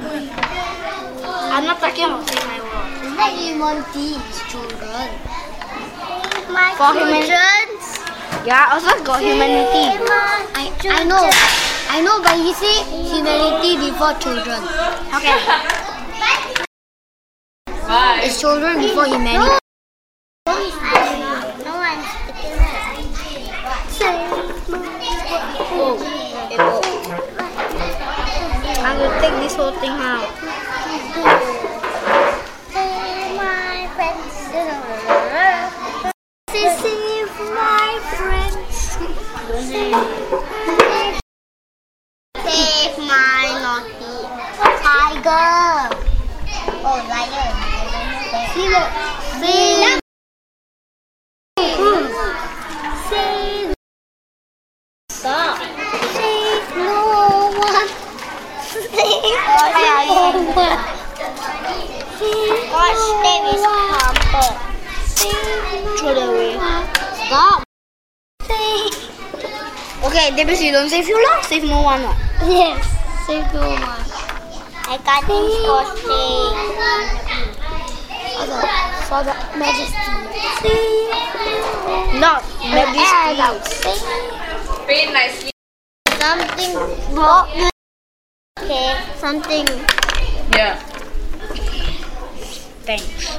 I'm not talking about Save My World. That humanities, children. For children. Yeah, also got humanity. I know, but he say humanity before children. Okay. Bye. It's children before humanity. No, I'm sticking I'm going to take this whole thing out. Save my friends. Save my friends. Save my naughty tiger. Oh, lion. Save. Stop. Save no one. Save no one. Watch Davis Harper. Throw that away. Stop. Save. Okay, Davis, you don't save you lah. Save no one lah. Yes. Save no one. I got this for save. For the majesty. Not majesty. Paint nicely. Something wrong. Okay, something. Yeah. Thanks.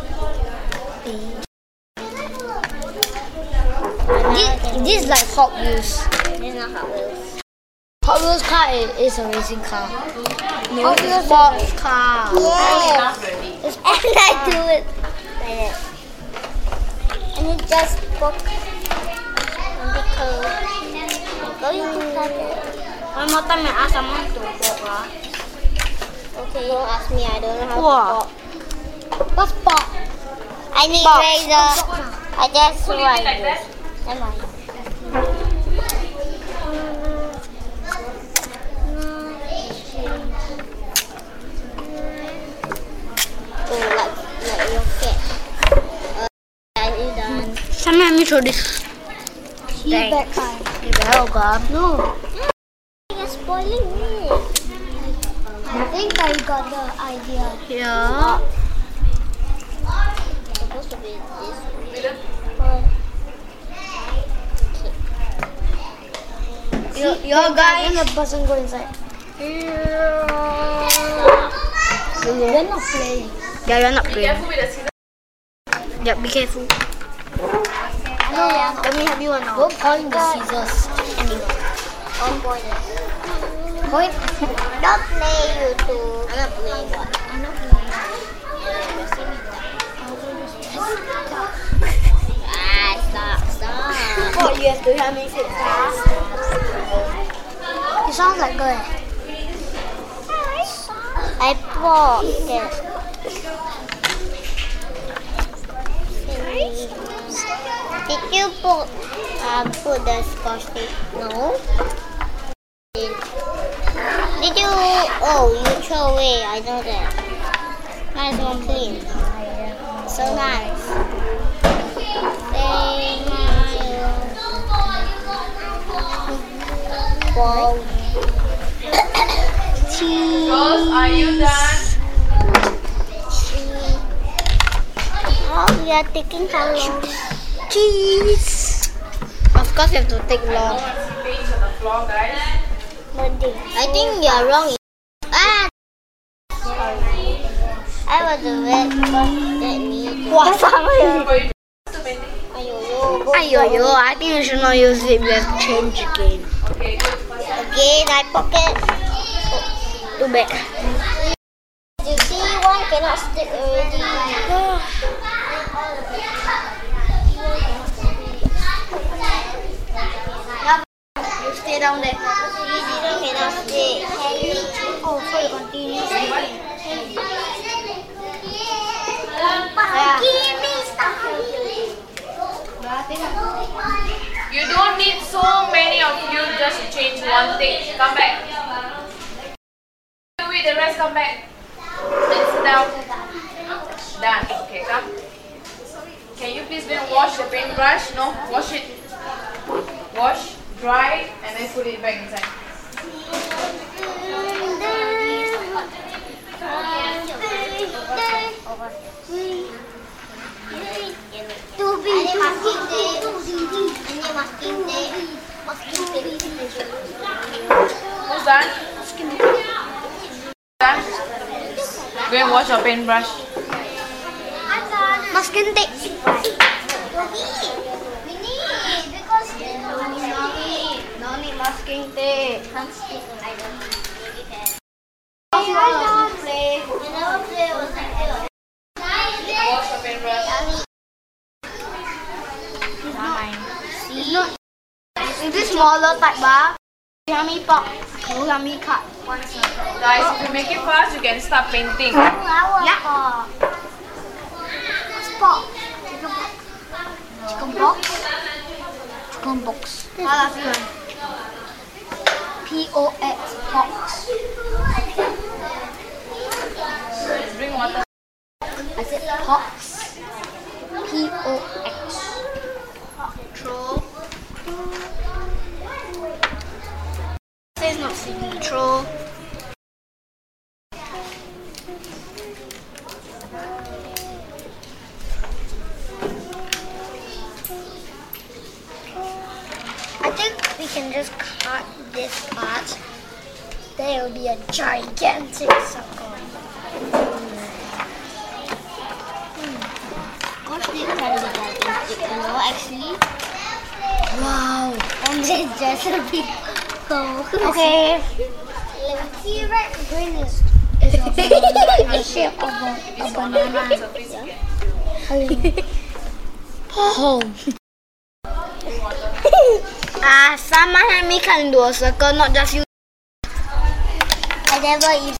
This is like Hot Wheels. It's not Hot Wheels. Hot Wheels car is a racing car. No, sports car. Yeah. And I do it like that. And it just broke. Because going to cut it. One more time, I ask someone to walk lah. Okay, don't ask me. I don't know how Wow. to pop. What's pop? I need Pop. razor. I just like this. Never mind. Oh, like your cat. Are you done? Someone let me throw this. Thanks. You better go. No. You're spoiling it. I think I got the idea. Yeah. It's supposed to be this. Your guys. And the person go inside. We're not playing. Yeah, you're not playing. Careful with the scissors. Yeah, be careful. Let me help you one now. Don't point the scissors. Anyway. Don't point it. Point. Don't play, you two. I'm not playing. I'm not playing. Stop. Oh, you have to help me fix that. It sounds like good. I bought it. Did you put the scotch tape? No. Did you? Oh, you throw away. I know that. Nice one, clean. So nice. Wow. Rose, are you done? Oh, we are taking how long? Cheese. Of course, you have to take long. Paint on the floor, guys. I think you are wrong. Ah! Sorry. I was the red one that me. Wah, sama ya. Ayo, I think you should not use it. We have to change again. Okay, good. Again, I pocket. Too bad. You see, one cannot stick already. You stay down there. Zero cannot stick. Oh, so you continue sticking. Give me stuff. You don't need so many of you just to change one thing. Come back. Wait, the rest come back. Then sit down. Done. Okay, come. Can you please then wash the paintbrush? No, wash it. Wash, dry, and then put it back inside. Who's done? Done? Go and wash your paintbrush. Masking tape. We need because No need masking tape. I don't play. Play. I never play was like that. Wash your paintbrush. It's not. Is this smaller type bar? Help me pop. You help me cut one circle. Guys, if you make it fast, you can start painting. Yeah. Spot. Chicken box. Chicken box. How does it? POX box. Bring water. I said pox. POX. Troll. It's not singing. Troll. I think we can just cut this part. There will be a gigantic circle. Gosh, this can be gigantic, you know, actually. Wow. And it's just a big hole. Okay. Let's see, right? Green is The shape of a banana. Home. Someone help me can do a circle, not just you. I never even.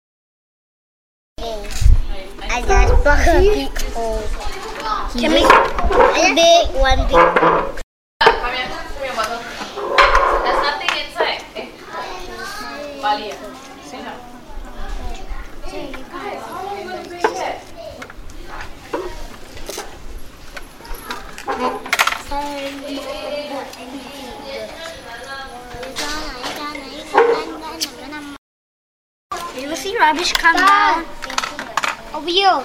I just pluck a big hole. Can we? Big one big. Come here. Give me a bottle. There's nothing inside. Bali. Sit down. Guys, how are you going to bring that? You see rubbish come down. Over you.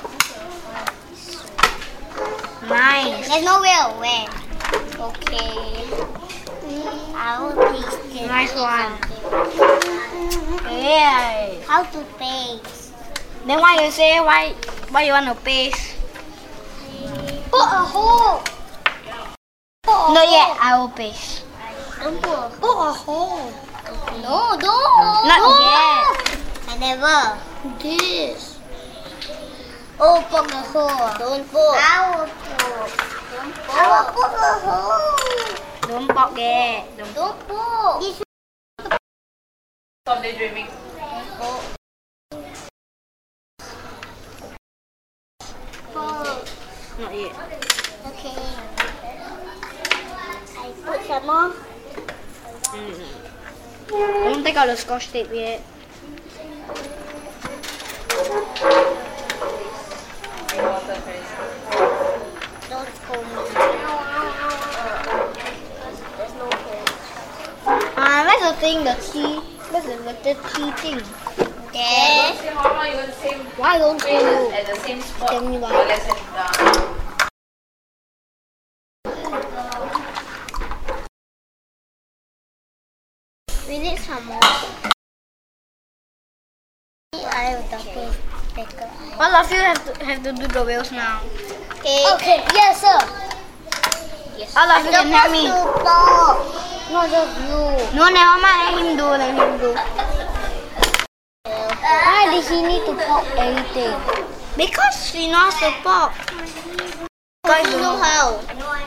Nice. There's no wheel. Where? Okay. I will paste it. Nice one. Yeah. How to paste? Then why you say why you want to paste? Put a hole. Not yet. I will paste. Don't put a Put a hole. No, don't. Not No. yet. I never. This. Oh, put a hole. Don't put. I will put. Don't put. I will put a hole. Don't pop yet. Don't put. This Stop daydreaming. put. Not yet. Okay. I put some more. Don't take out the scotch tape yet. Bring water first. Don't pull me. There's no hole. Where's the thing? The T. Where's the little T thing? There. See how long you're going to same Why don't place you? at the same spot. Tell me why. Or let's set it down. We need some more. I have double decker. All of you have to do the wheels now. Okay. Yes, sir. Yes. All of you can help me. Not just you. No, never mind. Let him do. Let him do. Why does he need to pop everything? Because she knows to pop. I don't know how.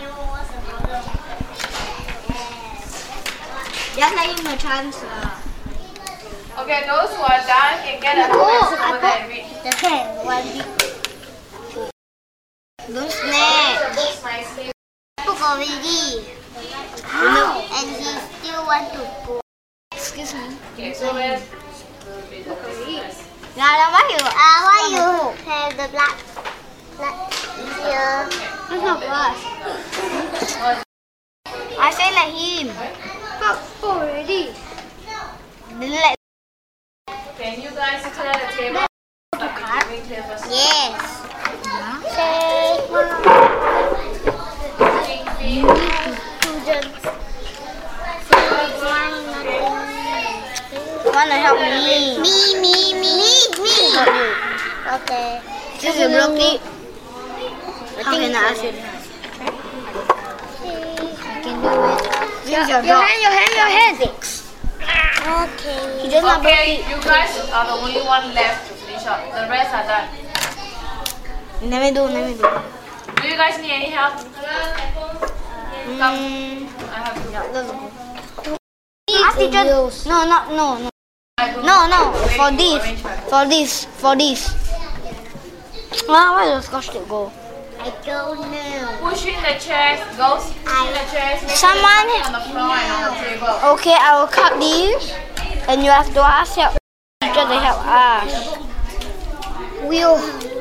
Just let him a chance. Okay, those who are done can get a pencil over there and read. The pen, one big. Don't snap. That's nicely. Book already. How? And he still want to go. Excuse me. Okay, so where's Now, why you? Why you have the black here? It's not black. I say let him. Pop already. Then let. Can you guys sit at the table? Very clear first. Yes. Wanna help me? Me. Okay. This is broccoli. How can I ask you? I can do it. This is your dog. Your hand. Okay. He does not Okay, you guys are the only one left to finish up. The rest are done. Let me do. Do you guys need any help? Come. I have to help. Ask teacher. No. No. For this. Well, where does scotch tape go? I don't know. Pushing the chairs, girls. Pushing the chairs. Make Someone- sure it's on the floor and on the table. Okay, I will cut these, and you have to ask help. Teacher to help us. Wheel.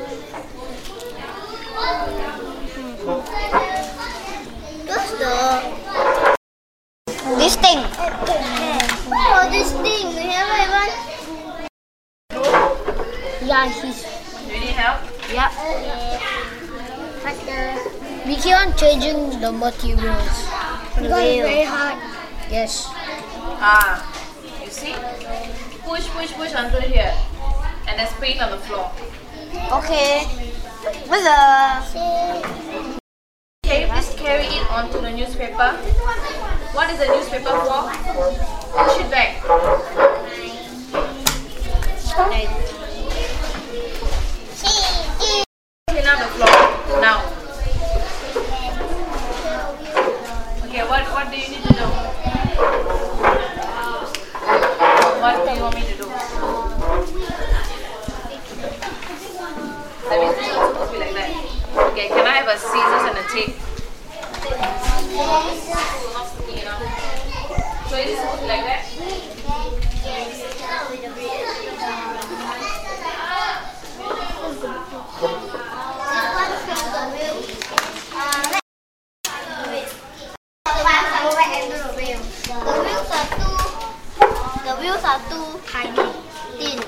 What's This thing. this thing? We have one. Yeah, he's. Do you need help? Yep. We keep on changing the materials. Because it's very hard. Yes. You see? Push until here. And there's paint on the floor. Okay. Where's the? Can you please carry it onto the newspaper? What is the newspaper for? Push it back. Clean up the floor. Now. Okay, what do you need to do? What do you want me to do? That means it's not supposed to be like that. Okay, can I have a scissors and a tape? So is it supposed to be like that? The wheels are too tiny, thin.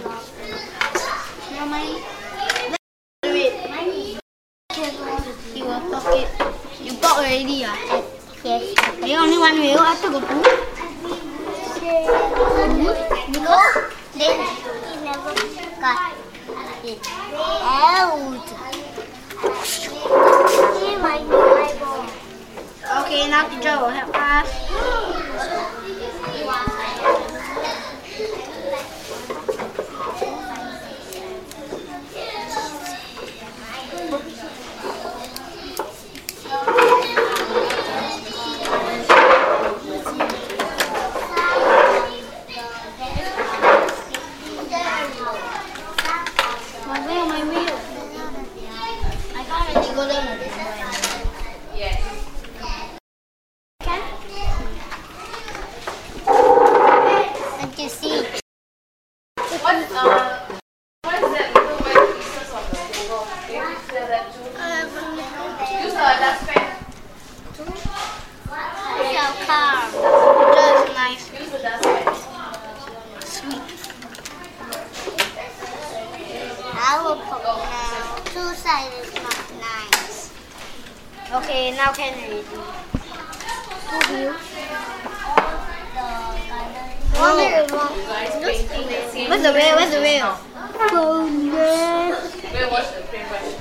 You will poke it. You poke already, ah? Yes. You only one wheel. I took a two. Because then he never cut it out. See my eyeball. Okay, now teacher will help us. My wheel. I can't really go down with it. Yes. And you see, What is that little white pieces on the table? Can you clear that too? Use the dustpan. it's our car. Just nice. Use the dustpan. I will put now. Two sides is not nice. Okay, now can we do? One wheel. You guys painting the same. Where's the wheel? Where's the wheel? Where was the paintbrush?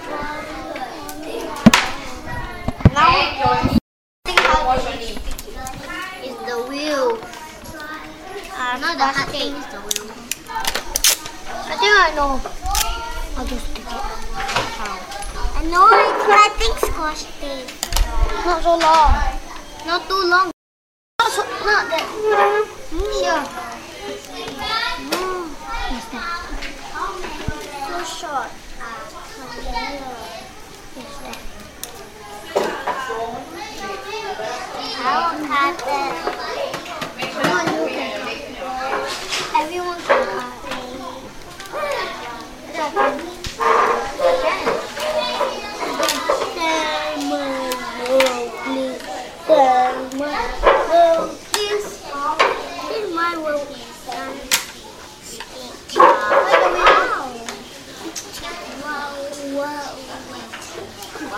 Now, And your knee. Wash your knee. It's the wheel. Not the hard thing. It's the wheel. I think I know. I'll just stick it. I know it's collecting squash tape. Not so long. Not too long. Not that. Sure. So short. I will cut it. Make sure you clean your leg. Everyone can cut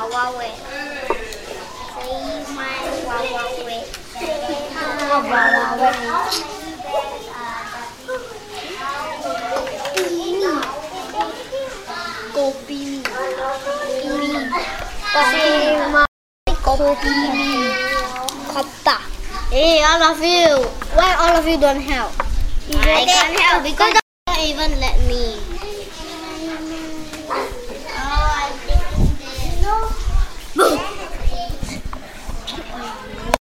Wawa wet. Say my Wawa wet. Wawa wet. Kopi. Kasi Kopi. Kopta. hey, all of you. Why all of you don't help? I can't help because they don't even let me.